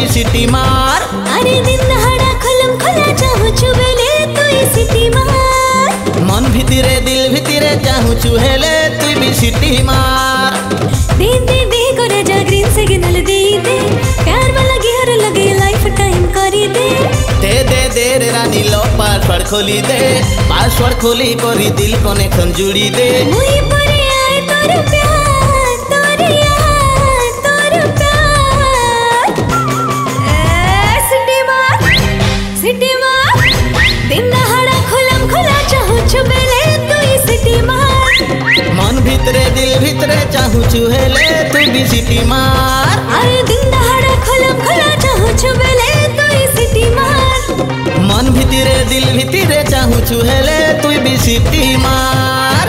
তুই সিটি মার। আরে দিন হাড়া খলম খোলা চাহুছু বেলে তুই সিটি মার। মন ভিতরে দিল ভিতরে চাহুছু হেলে তুই বি সিটি মার। दे दे दे करे जा ग्रीन सिग्नल दे दे प्यार वाला गियर लगे लाइफ टाइम करी दे। दे दे दे रे रानी लो पासवर्ड खोली दे, पासवर्ड खोली करी दिल कनेक्शन जुड़ी दे। मुई परे आए तोर प्यार तोर यार तोर प्यार। सिटी मार दिन हाड़ा खुलम खुला चाहुछु बेले तुई सिटी मार। मन ভিতরে দিল ভিতরে চাহুছু হেলে তুই বি সিটি মার। আরে দিন হাড়া খুলম খুলা চাহুछु বেলে তুই সিটি মার। মন ভিতরে দিল ভিতরে চাহুছু হেলে তুই বি সিটি মার।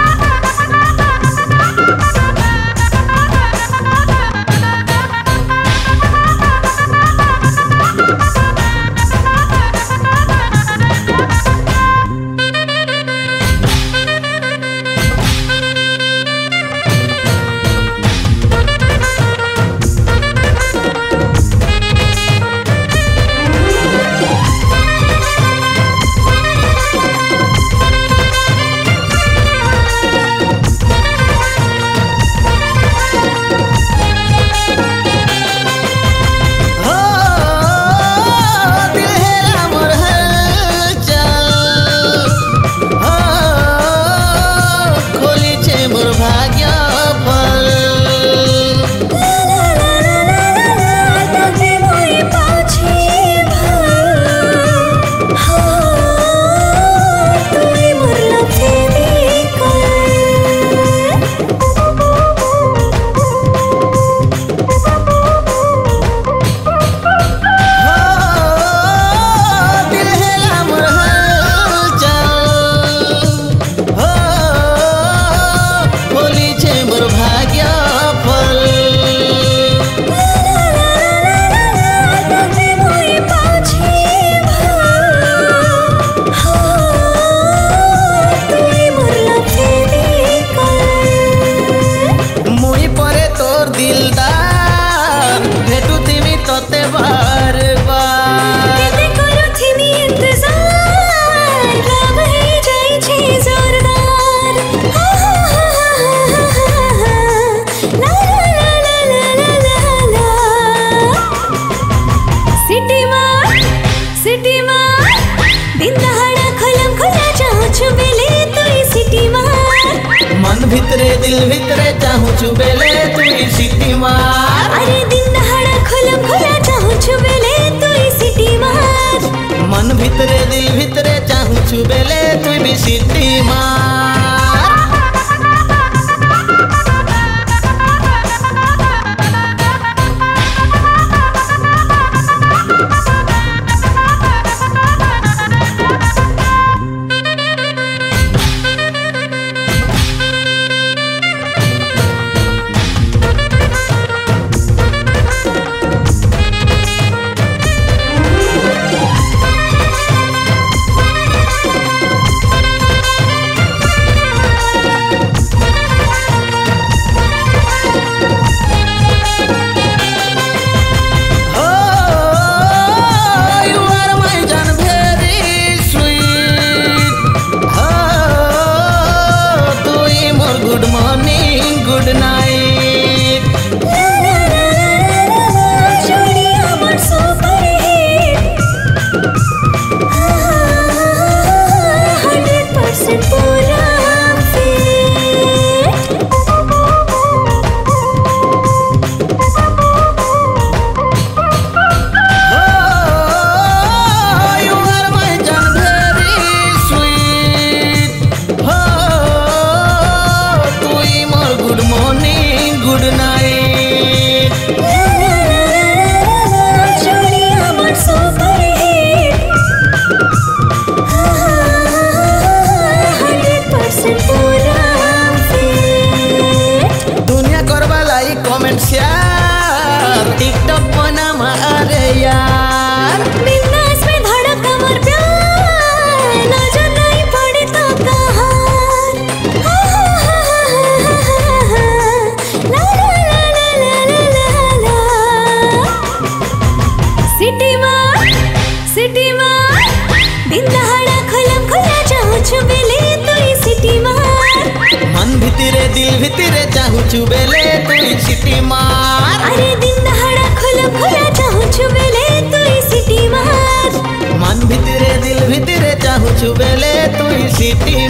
ভিতরে দিল ভিতরে চাহুছু বেলে তুই সিটি মার। আরে দিন হাড়া খলম খোলা চাহুছু বেলে তুই সিটি মার। মন ভিতরে দিল ভিতরে চাহুছু বেলে তুই বি সিটি মার। सिटी मार दिन दहाड़ा खुलम खुला चाहूछु बेले तुई सिटी मार मन भितरे दिल भितरे चाहूछु बेले तुई सिटी मार अरे दिन दहाड़ा खुलम खुला चाहूछु बेले तुई सिटी मार मन भितरे दिल भितरे चाहूछु बेले तुई सिटी